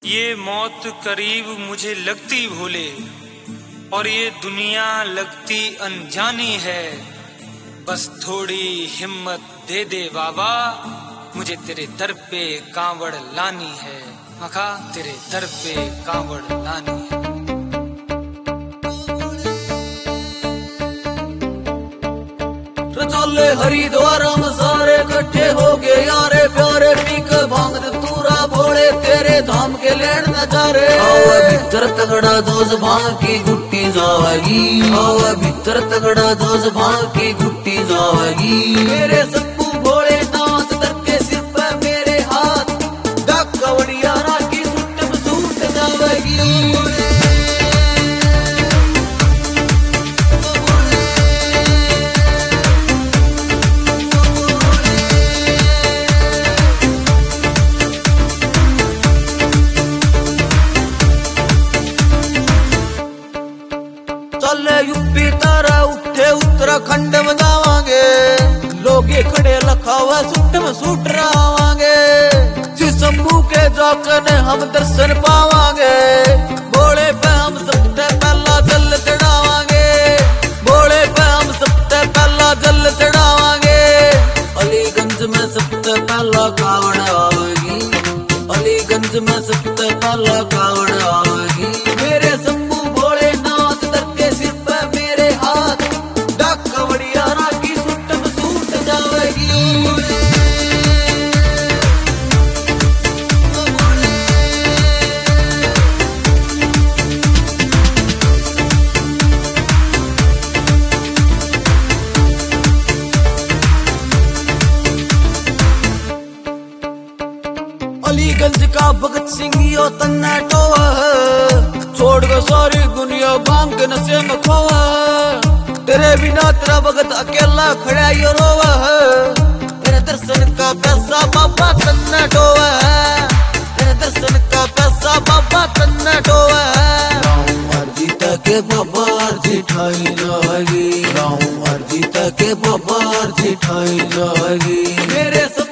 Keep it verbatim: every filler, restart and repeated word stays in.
ये मौत करीब मुझे लगती भूले और ये दुनिया लगती अनजानी है। बस थोड़ी हिम्मत दे दे बाबा, मुझे तेरे दर पे कांवड़ लानी है। मखा तेरे दर पे कांवड़ लानी है। चले हरिद्वार हम सारे इकट्ठे हो गए यारे प्यारे, पीक भांग तूरा भोले तेरे धाम के लेन नजारे। आवा भीतर तगड़ा दोज भांग की गुट्टी जावेगी, आवा भीतर तगड़ा दोज भांग की गुट्टी जावेगी। मेरे सप्पू भोले नाथ करके सिर पे मेरे हाथ, डाक कवड़िया राखी सुट में सूट जावेगी। चले यूपी तारा उठे उत्तराखंड में जावांगे, लोग खड़े लखावा सुट में सूट रहावांगे। श्री शंभू के जाकर हम दर्शन पावांगे, भोले पे हम सबसे पहला जल चढ़ावांगे, भोले पे हम सबसे पहला जल चढ़ावांगे। अलीगंज में सबसे पहला कावड़ आवेगी, अलीगंज में सबसे पहला कावड़ आवेगी। मेरे शंभू भोले नाथ करके सिर पे मेरे हाथ, डाक कवड़िया राखी सुट में सूट जावेगी। अलीगंज का भगत सिंह यो तन्ना टोवा, छोड़ गो सारी दुनिया भांग के नशे में खोवा। तेरे बिना तेरा भगत अकेला खड़ा यो रोवा, तेरे दर्शन का पैसा बाबा तन्ना टोवा, तेरे दर्शन का पैसा बाबा तन्ना टोवा। अर्जी तके बाबा अर्जी ठाई जाएगी, अर्जी तके बाबा अर्जी ठाई जाएगी। मेरे